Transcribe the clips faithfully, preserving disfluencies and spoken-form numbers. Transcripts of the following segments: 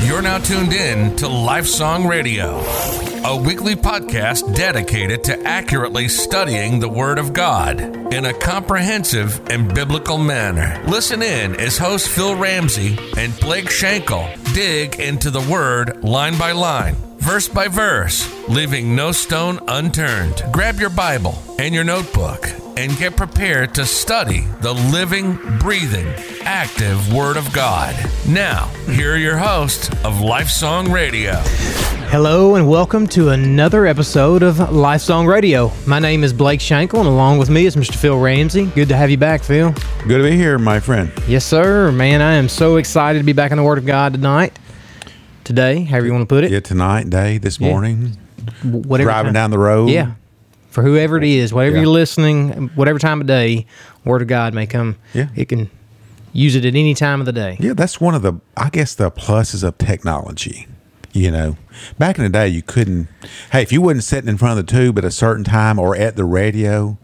You're now tuned in to Lifesong Radio, a weekly podcast dedicated to accurately studying the Word of God in a comprehensive and biblical manner. Listen in as host Phil Ramsey and Blake Shankle dig into the Word line by line, verse by verse, leaving no stone unturned. Grab your Bible and your notebook and get prepared to study the living, breathing, active Word of God. Now, here are your hosts of Lifesong Radio. Hello and welcome to another episode of Lifesong Radio. My name is Blake Shankle, and along with me is Mister Phil Ramsey. Good to have you back, Phil. Good to be here, my friend. Yes, sir. Man, I am so excited to be back in the Word of God tonight. Today, however you want to put it. Yeah, tonight, day, this Yeah. morning. Whatever Driving time. down the road. Yeah. For whoever it is, whatever Yeah. you're listening, whatever time of day, Word of God may come. Yeah. It can use it at any time of the day. Yeah, that's one of the, I guess, the pluses of technology. You know, back in the day, you couldn't, hey, if you wasn't sitting in front of the tube at a certain time or at the radio,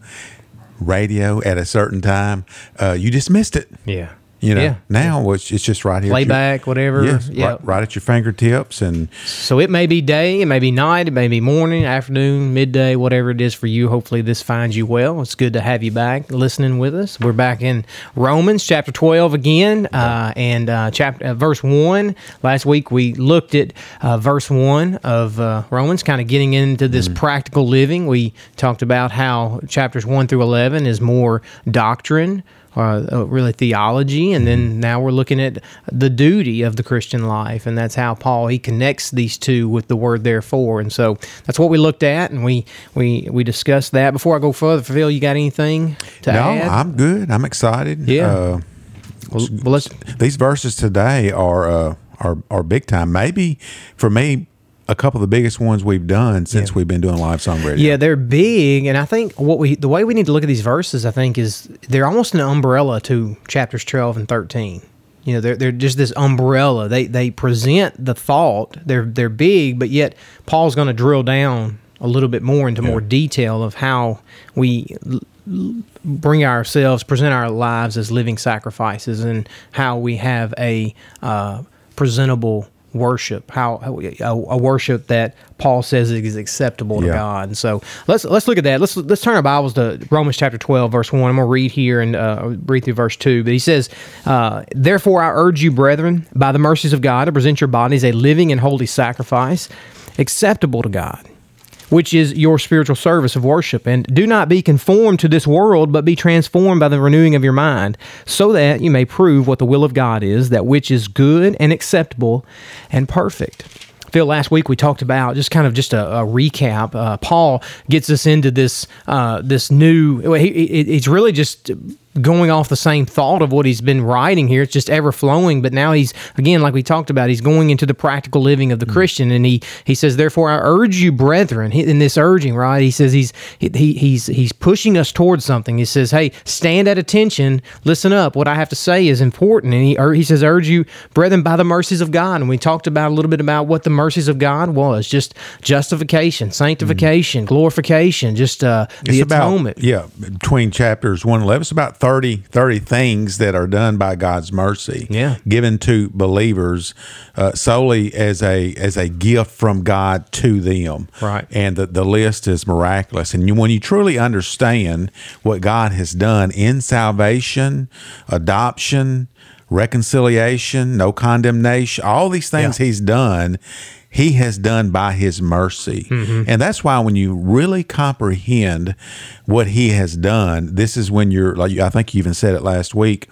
radio at a certain time, uh, you just missed it. Yeah. You know, Yeah. now it's, it's just right here. at your- Playback, whatever. Yes, Yeah. right, right at your fingertips. And So it may be day, it may be night, it may be morning, afternoon, midday, whatever it is for you. Hopefully this finds you well. It's good to have you back listening with us. We're back in Romans chapter twelve again, uh, and uh, chapter uh, verse one. Last week we looked at uh, verse one of uh, Romans, kind of getting into this practical living. We talked about how chapters one through eleven is more doctrine, Uh, uh, really theology, and then now we're looking at the duty of the Christian life, and that's how Paul, he connects these two with the word therefore, and so that's what we looked at, and we we, we discussed that. Before I go further, Phil, you got anything to no, add? I'm good. I'm excited. Yeah. Uh, well, well, let's, These verses today are uh, are are big time. Maybe for me, a couple of the biggest ones we've done since Yeah. we've been doing Lifesong Radio. yeah, they're big, and I think what we the way we need to look at these verses, I think, is they're almost an umbrella to chapters twelve and thirteen. You know, they're they're just this umbrella. They they present the thought. They're they're big, but yet Paul's going to drill down a little bit more into Yeah. more detail of how we l- l- bring ourselves, present our lives as living sacrifices, and how we have a uh, presentable worship, how a, a worship that Paul says is acceptable to Yeah. God. And so let's let's look at that. Let's let's turn our Bibles to Romans chapter twelve, verse one. I'm going to read here and uh, read through verse two. But he says, uh, "Therefore I urge you, brethren, by the mercies of God, to present your bodies a living and holy sacrifice, acceptable to God, which is your spiritual service of worship. And do not be conformed to this world, but be transformed by the renewing of your mind, so that you may prove what the will of God is, that which is good and acceptable and perfect." Phil, last week we talked about just kind of just a, a recap. Uh, Paul gets us into this uh, this new. Well, he, he, it's really just going off the same thought of what he's been writing here. It's just ever flowing, but now he's, again, like we talked about, he's going into the practical living of the Christian, and he he says, "Therefore I urge you, brethren," he, in this urging, right? He says he's he, he's he's pushing us towards something. He says, "Hey, stand at attention, listen up. What I have to say is important." And he ur- he says, "Urge you, brethren, by the mercies of God." And we talked about a little bit about what the mercies of God was: just justification, sanctification, glorification, just uh, the It's about, atonement. yeah, between chapters one and eleven, it's about thirty, thirty things that are done by God's mercy, Yeah. given to believers uh, solely as a as a gift from God to them. Right. And the, the list is miraculous. And you, when you truly understand what God has done in salvation, adoption, reconciliation, no condemnation, all these things Yeah. he's done, he has done by his mercy. And that's why when you really comprehend what he has done, this is when you're, like I think you even said it last week,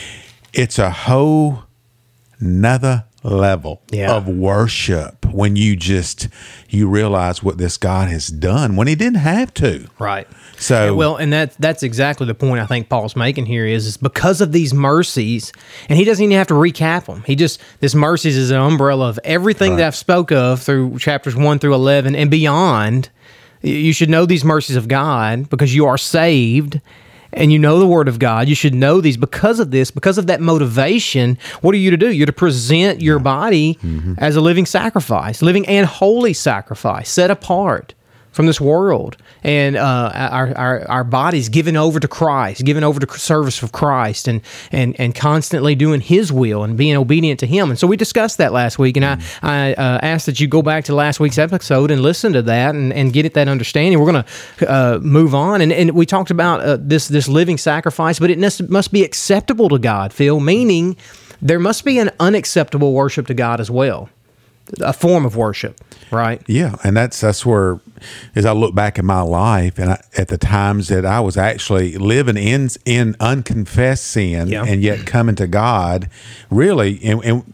it's a whole nother level Yeah. of worship when you just, you realize what this God has done when he didn't have to. Right. So- Yeah, well, and that that's exactly the point I think Paul's making here is, is because of these mercies, and he doesn't even have to recap them. He just, this mercies is an umbrella of everything that I've spoke of through chapters one through eleven and beyond. You should know these mercies of God because you are saved and you know the Word of God. You should know these because of this, because of that motivation. What are you to do? You're to present your body as a living sacrifice, living and holy sacrifice, set apart, from this world, and uh, our, our our bodies given over to Christ, given over to service of Christ, and and and constantly doing His will and being obedient to Him. And so we discussed that last week, and mm. I I uh, asked that you go back to last week's episode and listen to that and, and get it that understanding. We're going to uh, move on, and and we talked about uh, this this living sacrifice, but it must must be acceptable to God, Phil. Meaning, there must be an unacceptable worship to God as well. A form of worship, right? Yeah, and that's that's where, as I look back at my life and I, at the times that I was actually living in in unconfessed sin, yeah. and yet coming to God, really, and, and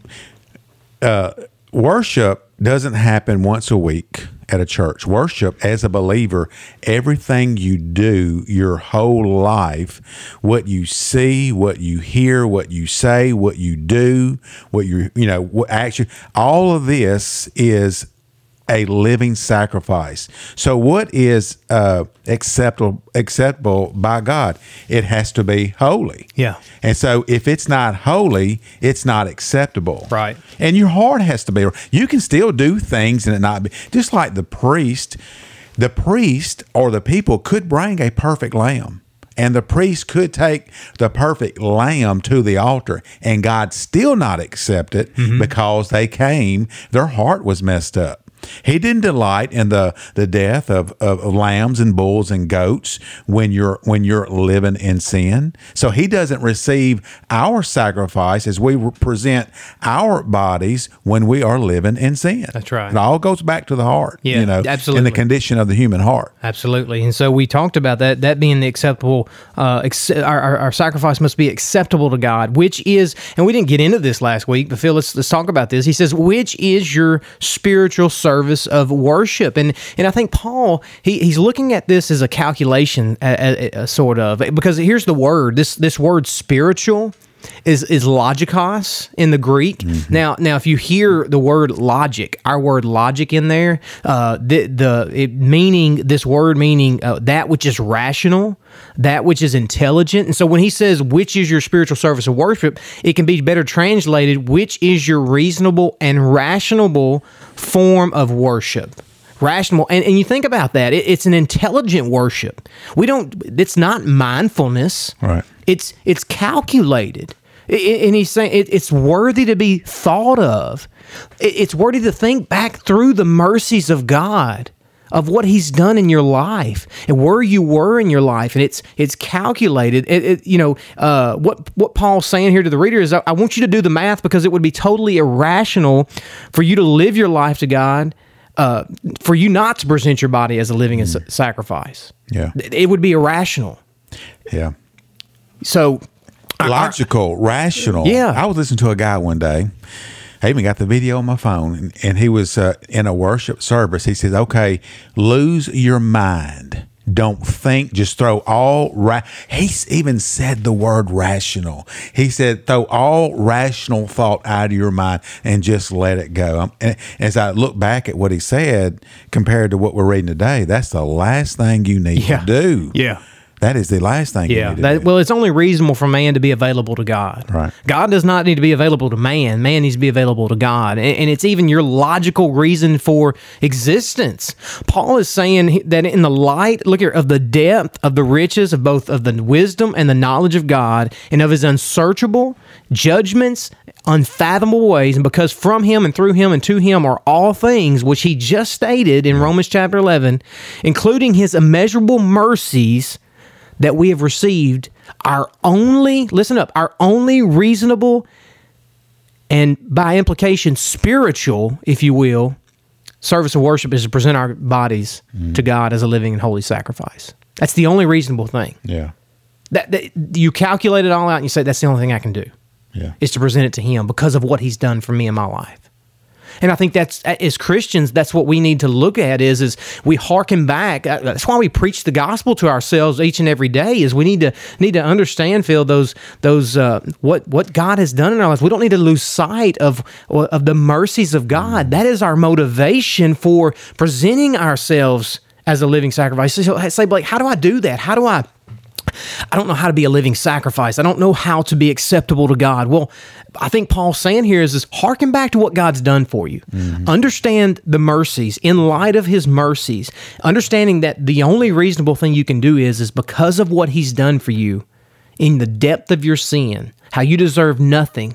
uh, worship doesn't happen once a week at a church. Worship, as a believer, everything you do your whole life, what you see, what you hear, what you say, what you do, what you you know, what action, all of this is a living sacrifice. So what is uh, acceptable acceptable by God? It has to be holy. Yeah. And so if it's not holy, it's not acceptable. Right. And your heart has to be. You can still do things and it not be. Just like the priest, the priest or the people could bring a perfect lamb. And the priest could take the perfect lamb to the altar, and God still not accept it, mm-hmm. because they came, their heart was messed up. He didn't delight in the, the death of, of lambs and bulls and goats when you're when you're living in sin. So he doesn't receive our sacrifice as we present our bodies when we are living in sin. That's right. It all goes back to the heart. Yeah, you know, absolutely. In the condition of the human heart. Absolutely. And so we talked about that, that being the acceptable, uh, ex- our, our, our sacrifice must be acceptable to God, which is, and we didn't get into this last week, but Phil, let's, let's talk about this. He says, which is your spiritual service of worship. And and I think Paul, he, he's looking at this as a calculation, uh, uh, sort of, because here's the word, this this word spiritual is is logikos in the Greek. Mm-hmm. Now, now, if you hear the word logic, our word logic in there, uh, the the it meaning this word meaning uh, that which is rational, that which is intelligent. And so when he says, which is your spiritual service of worship, it can be better translated, which is your reasonable and rational form of worship. Rational. And, and you think about that, it, it's an intelligent worship. We don't, it's not mindfulness. Right. It's, it's calculated. It, and he's saying it, it's worthy to be thought of. It, it's worthy to think back through the mercies of God, of what He's done in your life and where you were in your life, and it's it's calculated. It, it, you know uh, what what Paul's saying here to the reader is, I, I want you to do the math, because it would be totally irrational for you to live your life to God, uh, for you not to present your body as a living mm. sacrifice. Yeah, it would be irrational. Yeah. So logical, I, rational. Yeah. I was listening to a guy one day. I even got the video on my phone, and, and he was uh, in a worship service. He says, okay, lose your mind. Don't think, just throw all, ra- he even said the word rational. He said, throw all rational thought out of your mind and just let it go. Um, and as I look back at what he said, compared to what we're reading today, that's the last thing you need yeah. to do. Yeah. That is the last thing yeah, you need to that, do. Well, it's only reasonable for man to be available to God. Right. God does not need to be available to man. Man needs to be available to God. And, and it's even your logical reason for existence. Paul is saying that in the light, look here, of the depth of the riches of both of the wisdom and the knowledge of God, and of His unsearchable judgments, unfathomable ways, and because from Him and through Him and to Him are all things, which he just stated in Romans chapter eleven, including His immeasurable mercies that we have received, our only, listen up, our only reasonable and by implication spiritual, if you will, service of worship is to present our bodies mm. to God as a living and holy sacrifice. That's the only reasonable thing. Yeah. That, that you calculate it all out and you say, that's the only thing I can do. Yeah. Is to present it to Him because of what He's done for me in my life. And I think that's, as Christians, that's what we need to look at is, is we hearken back. That's why we preach the gospel to ourselves each and every day, is we need to need to understand, Phil, those, those uh, what what God has done in our lives. We don't need to lose sight of, of the mercies of God. That is our motivation for presenting ourselves as a living sacrifice. So say, Blake, how do I do that? How do I I don't know how to be a living sacrifice. I don't know how to be acceptable to God. Well, I think Paul's saying here is this, hearken back to what God's done for you. Mm-hmm. Understand the mercies in light of his mercies, understanding that the only reasonable thing you can do is, is because of what he's done for you in the depth of your sin, how you deserve nothing,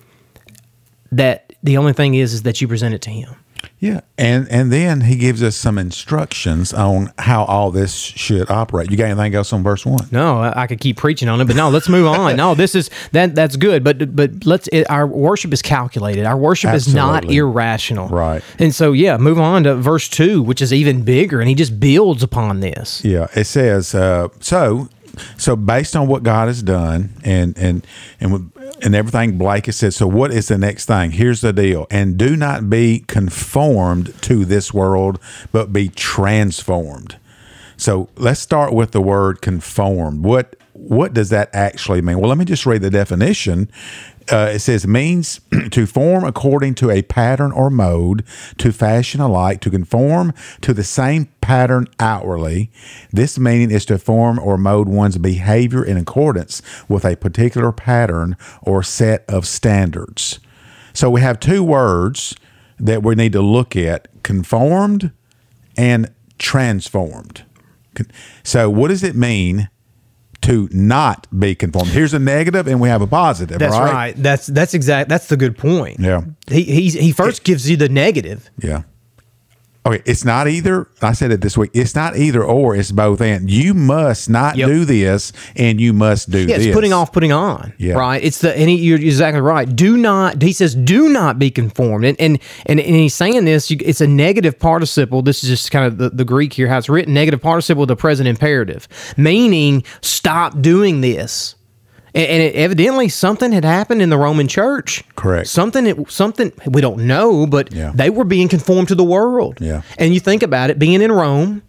that the only thing is, is that you present it to him. Yeah, and and then he gives us some instructions on how all this should operate. You got anything else on verse one? No, I, I could keep preaching on it, but no, let's move on. No, this is that that's good, but but let's. It, our worship is calculated. Our worship Absolutely. is not irrational, Right? And so, yeah, move on to verse two, which is even bigger, and he just builds upon this. Yeah, it says uh, so. So based on what God has done and and and and everything Blake has said, so what is the next thing? Here's the deal. And do not be conformed to this world, but be transformed. So let's start with the word conformed. What what does that actually mean? Well, let me just read the definition. Uh, it says, means to form according to a pattern or mode, to fashion alike, to conform to the same pattern outwardly. This meaning is to form or mode one's behavior in accordance with a particular pattern or set of standards. So we have two words that we need to look at, conformed and transformed. So what does it mean to not be conformed? Here's a negative, and we have a positive. That's right. right. That's that's exact. That's the good point. Yeah. He he's, he first gives you the negative. Yeah. Okay, it's not either. I said it this week. It's not either or. It's both and. You must not Yep. do this, and you must do Yeah, this. it's putting off, putting on. Yeah. Right. It's the and he, you're exactly right. Do not. He says, do not be conformed, and and and, and he's saying this. You, it's a negative participle. This is just kind of the, the Greek here, how it's written. Negative participle with the present imperative, meaning stop doing this. And, and it, evidently, something had happened in the Roman Church. Correct. Something. It, something we don't know, but Yeah. they were being conformed to the world. Yeah. And you think about it, being in Rome,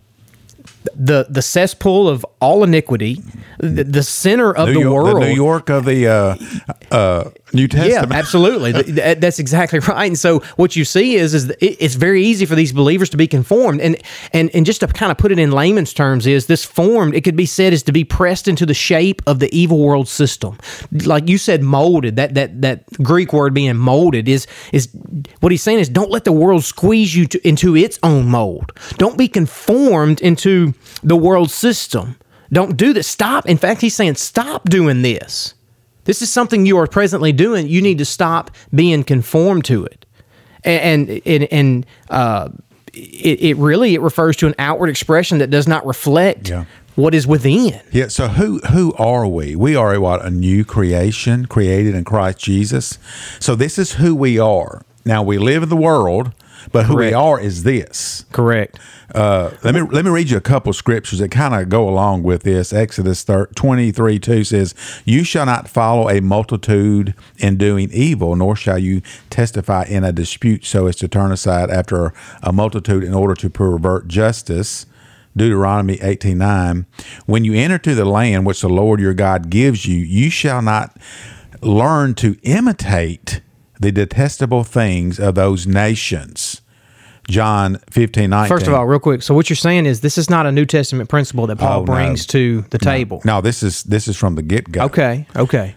the the cesspool of all iniquity, the, the center of New the York, world. the New York of the uh, uh, New Testament. Yeah, absolutely. Th- th- That's exactly right. And so what you see is, is that it- it's very easy for these believers to be conformed. And, and, and just to kind of put it in layman's terms is this formed, it could be said is to be pressed into the shape of the evil world system. Like you said, molded, that, that, that Greek word being molded is, is what he's saying is don't let the world squeeze you to, into its own mold. Don't be conformed into the world system. Don't do this. Stop. In fact, he's saying stop doing this. This is something you are presently doing. You need to stop being conformed to it. And and, and uh, it, it really, it refers to an outward expression that does not reflect Yeah. what is within. Yeah. So who who are we? We are a, what, a new creation created in Christ Jesus. So this is who we are. Now we live in the world, but who we Correct. are is this. Correct. Uh, let me let me read you a couple scriptures that kind of go along with this. Exodus twenty-three two says, "You shall not follow a multitude in doing evil, nor shall you testify in a dispute so as to turn aside after a multitude in order to pervert justice." Deuteronomy eighteen nine. "When you enter to the land which the Lord your God gives you, you shall not learn to imitate the detestable things of those nations." John fifteen nineteen. First of all, real quick. So what you're saying is this is not a New Testament principle that Paul Oh, no. brings to the table. No, this is this is from the get-go. Okay. Okay.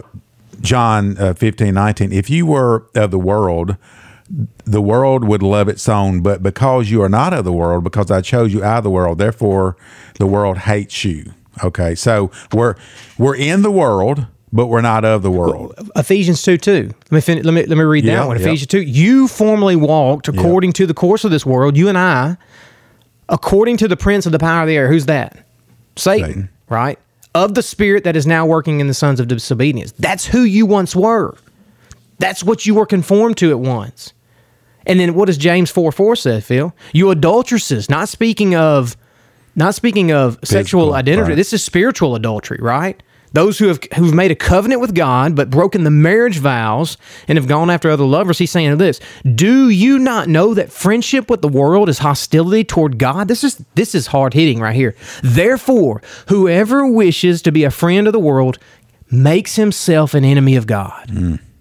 John uh, fifteen nineteen. "If you were of the world, the world would love its own, but because you are not of the world, because I chose you out of the world, therefore the world hates you." Okay, so we're we're in the world, but we're not of the world. Ephesians two two. Let me finish, let me let me read Yeah, that one. yeah. Ephesians two. You formerly walked according to the course of this world, you and I, according to the prince of the power of the air. Who's that? Satan, Satan. right? Of the spirit that is now working in the sons of disobedience. That's who you once were. That's what you were conformed to at once. And then what does James four four say, Phil? You adulteresses, not speaking of not speaking of sexual Physical, identity. right. This is spiritual adultery, right? Those who have who've made a covenant with God but broken the marriage vows and have gone after other lovers. He's saying this: do you not know that friendship with the world is hostility toward God? This is this is hard hitting right here. Therefore, whoever wishes to be a friend of the world makes himself an enemy of God. Mm.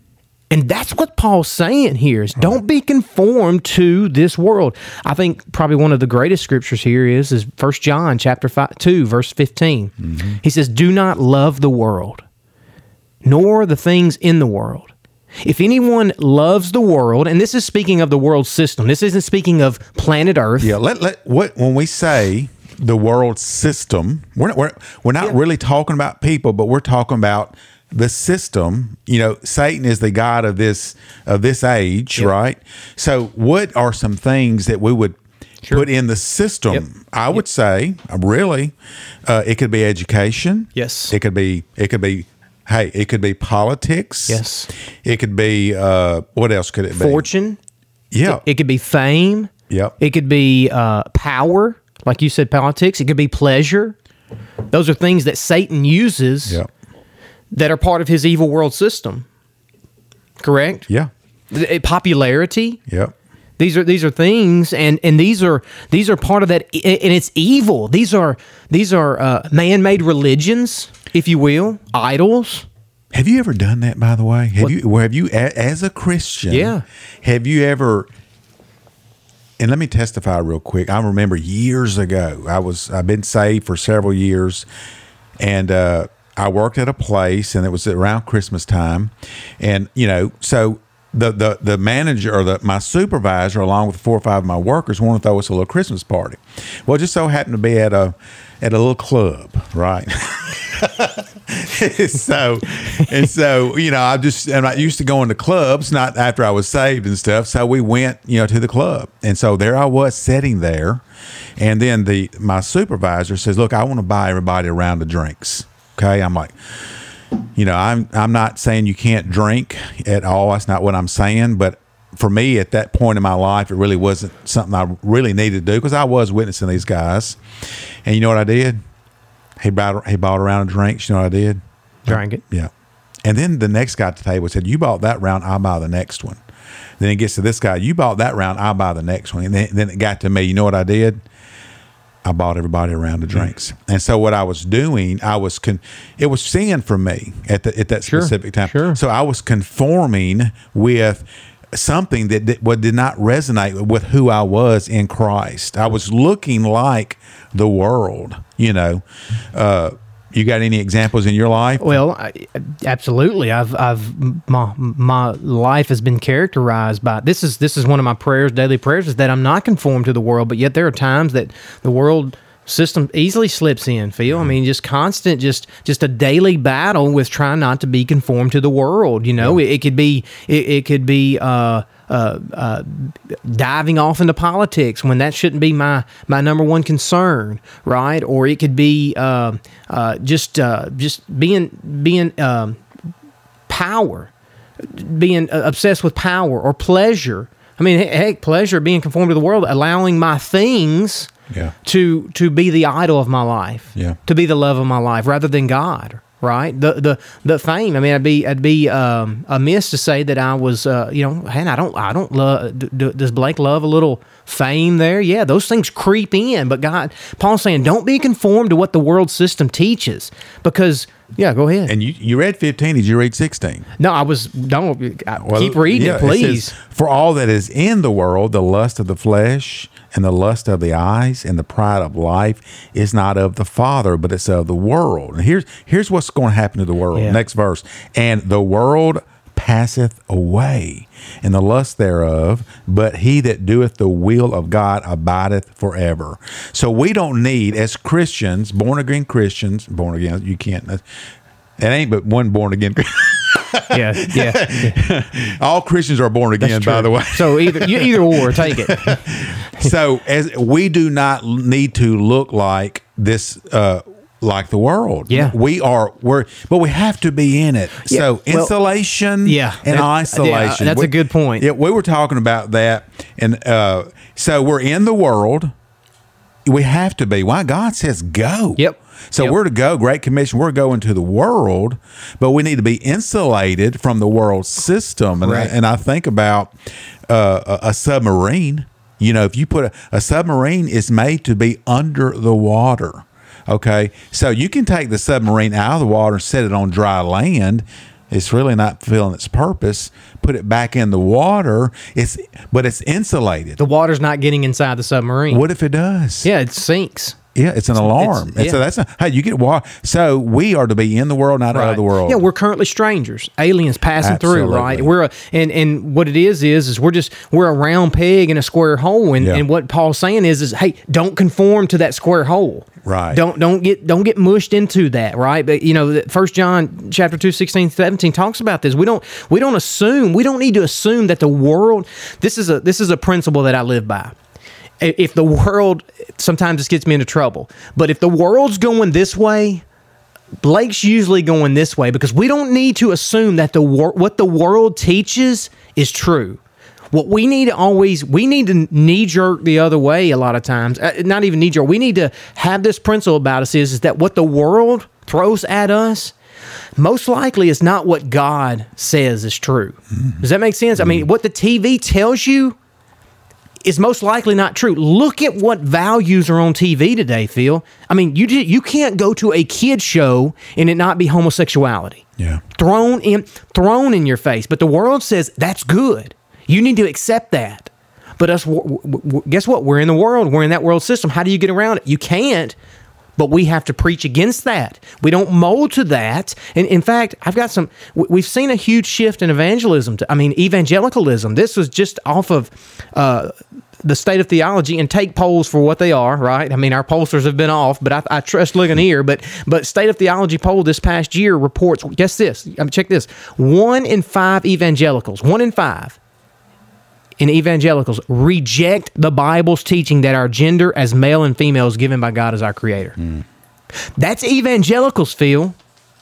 And that's what Paul's saying here is don't be conformed to this world. I think probably one of the greatest scriptures here is, is First John chapter five, two, verse fifteen. Mm-hmm. He says, do not love the world, nor the things in the world. If anyone loves the world, and this is speaking of the world system, this isn't speaking of planet Earth. Yeah, let, let what when we say the world system, we're not, we're, we're not yeah. really talking about people, but we're talking about the system. You know, Satan is the god of this of this age, yep. right? So what are some things that we would sure. put in the system? Yep. I would yep. say, really, uh, it could be education. Yes. It could be, it could be, hey, it could be politics. Yes. It could be, uh, what else could it be? Fortune. Yeah. It, it could be fame. Yep. It could be uh, power, like you said, politics. It could be pleasure. Those are things that Satan uses. Yep. That are part of his evil world system, correct? Yeah. Popularity. Yep. These are these are things, and, and these are these are part of that, and it's evil. These are these are uh, man-made religions, if you will, idols. Have you ever done that? By the way, have what? you? Where have you, as a Christian? Yeah. Have you ever? And let me testify real quick. I remember years ago. I was I've been saved for several years, and. uh I worked at a place, and it was around Christmas time, and you know, so the the the manager or the my supervisor, along with four or five of my workers, wanted to throw us a little Christmas party. Well, it just so happened to be at a at a little club, right? so and so, you know, I just and I used to go into clubs, not after I was saved and stuff. So we went, you know, to the club, and so there I was sitting there, and then the my supervisor says, "Look, I want to buy everybody a round of drinks." Okay, I'm like, you know, I'm I'm not saying you can't drink at all. That's not what I'm saying. But for me, at that point in my life, it really wasn't something I really needed to do because I was witnessing these guys. And you know what I did? He bought he bought a round of drinks. You know what I did? Drank it. Yeah. And then the next guy at the table said, "You bought that round, I'll buy the next one." Then it gets to this guy. "You bought that round, I'll buy the next one." And then, then it got to me. You know what I did? I bought everybody a round of drinks. Mm-hmm. And so what I was doing, I was, con- it was sin for me at the, at that sure, specific time. Sure. So I was conforming with something that, that what did not resonate with who I was in Christ. I was looking like the world, you know. Uh, you got any examples in your life? Well, I, absolutely. I've, I've, my, my life has been characterized by this. Is this is one of my prayers, daily prayers, is that I'm not conformed to the world. But yet there are times that the world system easily slips in. Phil, I mean, just constant, just just a daily battle with trying not to be conformed to the world. You know, yeah. it, it could be, it, it could be. Uh, Uh, uh, diving off into politics when that shouldn't be my, my number one concern, right? Or it could be uh, uh, just uh, just being being um, power, being obsessed with power or pleasure. I mean, heck, pleasure, being conformed to the world, allowing my things yeah. to to be the idol of my life, yeah. to be the love of my life, rather than God. Right, the the the fame. I mean, I'd be I'd be um, amiss to say that I was, uh, you know, hey, I don't I don't love. D- d- does Blake love a little fame there? Yeah, those things creep in. But God, Paul's saying, don't be conformed to what the world system teaches, because yeah, go ahead. And you you read fifteen. Did you read sixteen? No, I was don't I, well, keep reading yeah, it, please. It says, "For all that is in the world, the lust of the flesh, and the lust of the eyes, and the pride of life is not of the Father, but it's of the world." And here's here's what's going to happen to the world. Yeah. Next verse. "And the world passeth away, and the lust thereof, but he that doeth the will of God abideth forever." So we don't need, as Christians, born again Christians, born again, you can't, it ain't but one born again yeah, yeah, yeah. All Christians are born again, by the way. So either you, either or, take it. So as we do not need to look like this, uh, like the world. Yeah, we are. We're, but we have to be in it. Yeah. So Well, insulation, yeah, and that- isolation. yeah, that's We- a good point. Yeah, we were talking about that, and uh, so we're in the world. We have to be. Why? God says go. Yep. So Yep. we're to go, Great Commission, we're going to the world, but we need to be insulated from the world system. And, Right. I, and I think about uh, a, a submarine. You know, if you put a, a submarine is made to be under the water. Okay. So you can take the submarine out of the water and set it on dry land. it's really not fulfilling its purpose. Put it back in the water. It's but it's insulated. The water's not getting inside the submarine. What if it does? Yeah, it sinks. Yeah, it's an alarm. it's- And so yeah. that's a, hey, you get water. So we are to be in the world, not out of the world. Yeah, we're currently strangers, aliens passing Absolutely. through, right? We're a, and and what it is is is we're just we're a round peg in a square hole, and, Yeah. and what Paul's saying is is hey, don't conform to that square hole. Right. Don't don't get don't get mushed into that, right? But you know, First John chapter two, sixteen, seventeen talks about this. We don't we don't assume we don't need to assume that the world. This is a this is a principle that I live by. If the world, sometimes this gets me into trouble, but if the world's going this way, Blake's usually going this way, because we don't need to assume that the wor- what the world teaches is true. What we need to always, we need to knee-jerk the other way a lot of times. Uh, not even knee-jerk. We need to have this principle about us is, is that what the world throws at us, most likely is not what God says is true. Mm-hmm. Does that make sense? Mm-hmm. I mean, what the T V tells you is most likely not true. Look at what values are on T V today, Phil. I mean, you you can't go to a kid show and it not be homosexuality. Yeah. Thrown in thrown in your face. But the world says that's good. You need to accept that. But us, w- w- guess what? We're in the world. We're in that world system. How do you get around it? You can't. But we have to preach against that. We don't mold to that. And in fact, I've got some, we've seen a huge shift in evangelism. To, I mean, evangelicalism. This was just off of uh, the State of Theology, and take polls for what they are, right? I mean, our pollsters have been off, but I, I trust Ligonier. But but State of Theology poll this past year reports, guess this, I mean, check this, one in five evangelicals, one in five, in evangelicals reject the Bible's teaching that our gender as male and female is given by God as our creator. Mm. That's evangelicals, Phil.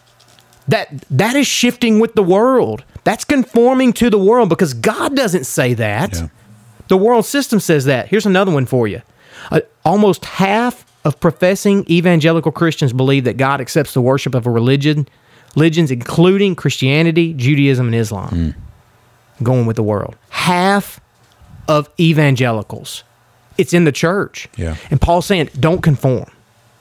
That that is shifting with the world. That's conforming to the world, because God doesn't say that. Yeah. The world system says that. Here's another one for you. Uh, almost half of professing evangelical Christians believe that God accepts the worship of a religion, religions including Christianity, Judaism, and Islam. Mm. Going with the world. Half of evangelicals. It's in the church. Yeah. And Paul's saying, don't conform.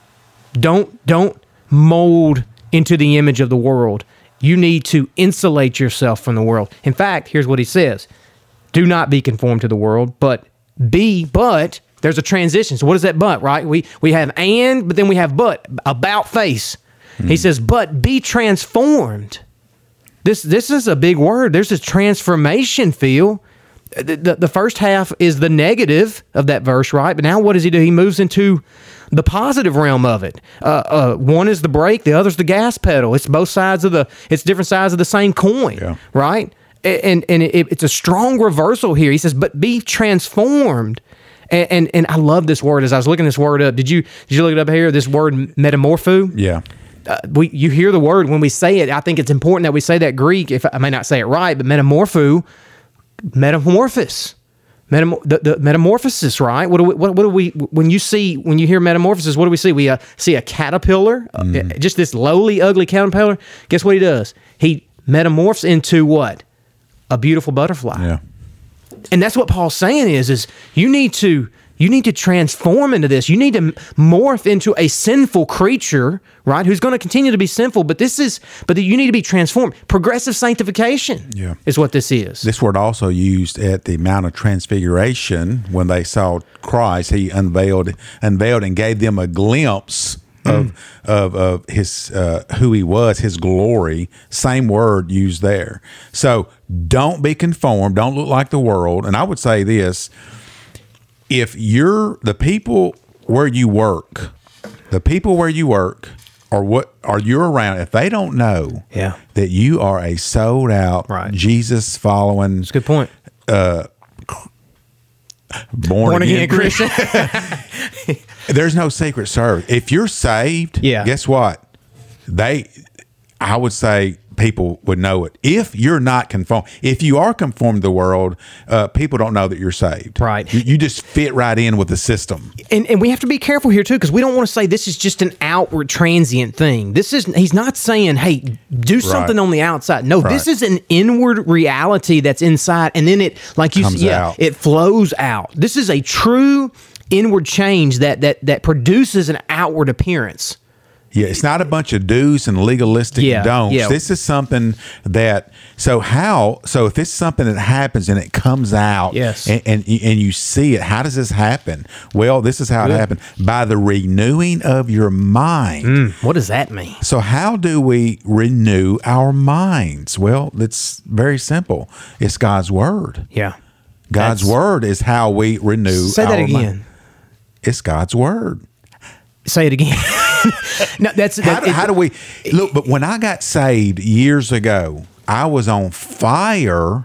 Don't don't mold into the image of the world. You need to insulate yourself from the world. In fact, here's what he says. Do not be conformed to the world, but be, but there's a transition. So what is that but, right? We we have and, but then we have but, about face. Hmm. He says, but be transformed. This this is a big word. There's a transformation, Phil. The, the, the first half is the negative of that verse, right? But now what does he do? He moves into the positive realm of it. Uh, uh, one is the brake, the other's the gas pedal. It's both sides of the, it's different sides of the same coin, yeah. right? And and it, it's a strong reversal here. He says, but be transformed. And, and and I love this word. As I was looking this word up, did you did you look it up here? This word metamorpho? Yeah. Uh, we you hear the word when we say it. I think it's important that we say that Greek. If I may not say it right, but metamorpho, metamorphosis, Metamor- the, the metamorphosis, right? What do we, what, what do we when you see when you hear metamorphosis? What do we see? We uh, see a caterpillar, mm. uh, just this lowly, ugly caterpillar. Guess what he does? He metamorphs into what? A beautiful butterfly. Yeah. And that's what Paul's saying is, is you need to you need to transform into this. You need to morph into a sinful creature, right? Who's going to continue to be sinful, but this is but you need to be transformed. Progressive sanctification yeah. is what this is. This word also used at the Mount of Transfiguration when they saw Christ. He unveiled unveiled and gave them a glimpse of mm. of of his uh, who he was, his glory. Same word used there. So don't be conformed. Don't look like the world. And I would say this: if you're the people where you work, the people where you work, or what are you around, if they don't know yeah. that you are a sold out, right. Jesus following, that's a good point. Uh, born, born again, again Christian. There's no secret service. If you're saved, yeah. guess what? They, I would say people would know it. If you're not conformed, if you are conformed to the world, uh, people don't know that you're saved. Right. You, you just fit right in with the system. And and we have to be careful here too, because we don't want to say this is just an outward transient thing. This is he's not saying, hey, do something right. on the outside. No, right. this is an inward reality that's inside, and then it, like you said, yeah, it flows out. This is a true inward change that that that produces an outward appearance. Yeah, it's not a bunch of do's and legalistic Yeah, don'ts. yeah. This is something that so how so if this is something that happens and it comes out, Yes. and and, and you see it, how does this happen? Well, this is how Good. it happened by the renewing of your mind. Mm, what does that mean? So how do we renew our minds? Well, it's very simple. It's God's word. Yeah. God's That's- word is how we renew. Say that our again. mind. It's God's word. Say it again. No, that's How that, do, it- how do we look? But when I got saved years ago, I was on fire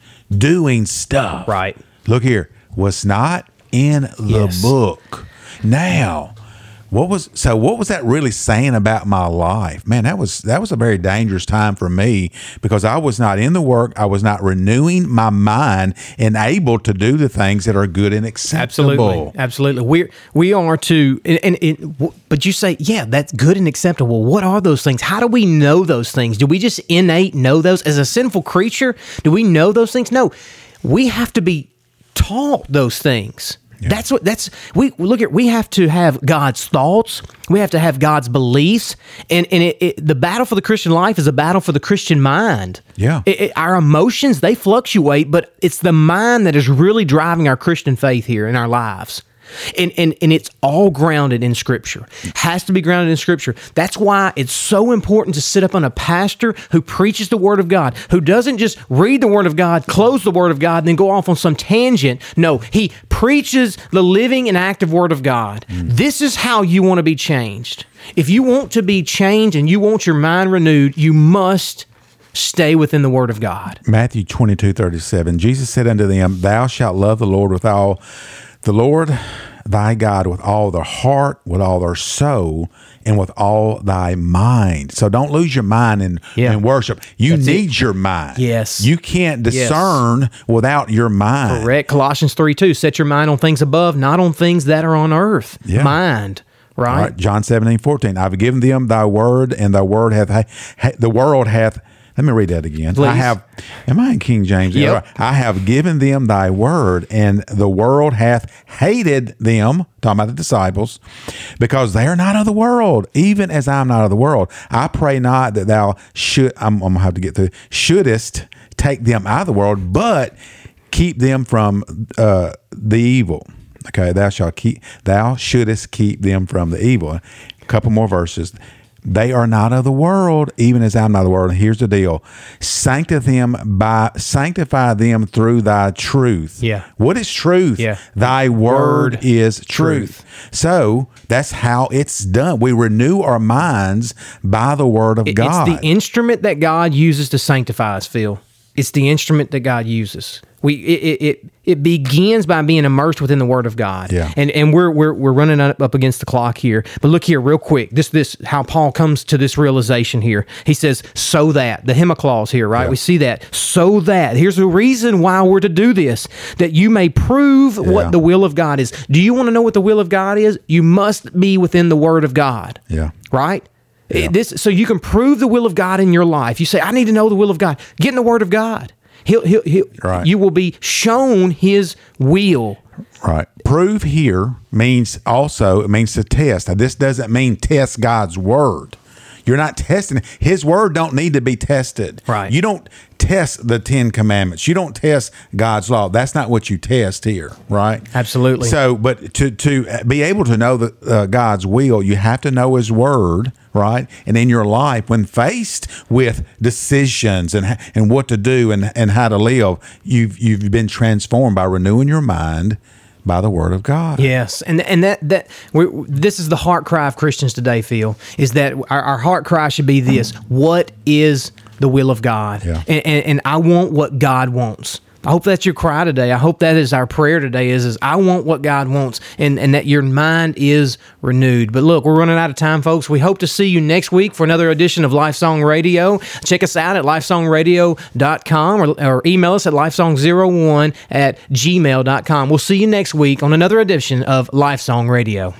doing stuff. Right. Look here, was not in the Yes. book. Now, what was so? What was that really saying about my life? Man, that was that was a very dangerous time for me because I was not in the work. I was not renewing my mind and able to do the things that are good and acceptable. Absolutely, absolutely. We we are to, and, and it, but you say, yeah, that's good and acceptable. What are those things? How do we know those things? Do we just innate know those as a sinful creature? Do we know those things? No, we have to be taught those things. That's what that's we look at. We have to have God's thoughts. We have to have God's beliefs, and and it, it, the battle for the Christian life is a battle for the Christian mind. Yeah. It, it, our emotions, they fluctuate, but it's the mind that is really driving our Christian faith here in our lives. And, and and it's all grounded in Scripture. Has to be grounded in Scripture. That's why it's so important to sit up on a pastor who preaches the Word of God, who doesn't just read the Word of God, close the Word of God, and then go off on some tangent. No, he preaches the living and active Word of God. Mm. This is how you want to be changed. If you want to be changed and you want your mind renewed, you must stay within the Word of God. Matthew twenty-two thirty-seven. Jesus said unto them, Thou shalt love the Lord with all the Lord thy God with all their heart, with all their soul, and with all thy mind. So don't lose your mind in, Yeah. in worship. You That's need it. your mind. Yes. You can't discern without your mind. Correct. Colossians three two. Set your mind on things above, not on things that are on earth. Yeah. Mind. Right? All right. John seventeen fourteen. I've given them thy word, and thy word hath, ha, the world hath, let me read that again. Please. I have, am I in King James? Yep. I have given them thy word, and the world hath hated them, talking about the disciples, because they are not of the world, even as I am not of the world. I pray not that thou should, I'm, I'm going to have to get through, shouldest take them out of the world, but keep them from uh, the evil. Okay, thou shalt keep, thou shouldest keep them from the evil. A couple more verses. They are not of the world, even as I'm not of the world. And here's the deal: sanctify them by sanctify them through thy truth. Yeah. What is truth? Yeah. Thy word, Word, is truth. So that's how it's done. We renew our minds by the word of It- God. It's the instrument that God uses to sanctify us, Phil. It's the instrument that God uses. We it it, it, it begins by being immersed within the Word of God. Yeah. And and we're we're we're running up, up against the clock here. But look here, real quick. This this how Paul comes to this realization here. He says, "So that," the hema clause here, right? Yeah. We see that. So that. Here's the reason why we're to do this: that you may prove Yeah. what the will of God is. Do you want to know what the will of God is? You must be within the Word of God. Yeah. Right. Yeah. This so you can prove the will of God in your life. You say, "I need to know the will of God." Get in the Word of God. He'll, he'll, he'll, Right. You will be shown His will. Right. Prove here means also, it means to test. Now, this doesn't mean test God's word. You're not testing it. His word don't need to be tested. Right. You don't test the Ten Commandments. You don't test God's law. That's not what you test here, right? Absolutely. So, but to to be able to know the, uh, God's will, you have to know His word, right? And in your life, when faced with decisions and and what to do and, and how to live, you've you've been transformed by renewing your mind by the word of God. Yes, and and that that we, this is the heart cry of Christians today. Phil, is that our, our heart cry should be this: what is the will of God? Yeah. And, and and I want what God wants. I hope that's your cry today. I hope that is our prayer today. Is is I want what God wants, and and that your mind is renewed. But look, we're running out of time, folks. We hope to see you next week for another edition of Lifesong Radio. Check us out at lifesong radio dot com or, or email us at lifesong zero one at gmail dot com. We'll see you next week on another edition of Lifesong Radio.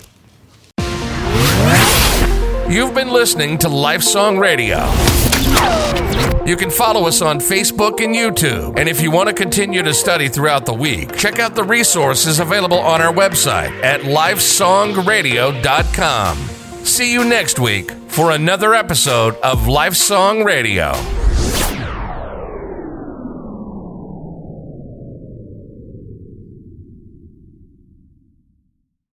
You've been listening to Lifesong Radio. You can follow us on Facebook and YouTube. And if you want to continue to study throughout the week, check out the resources available on our website at lifesong radio dot com. See you next week for another episode of Life Song Radio.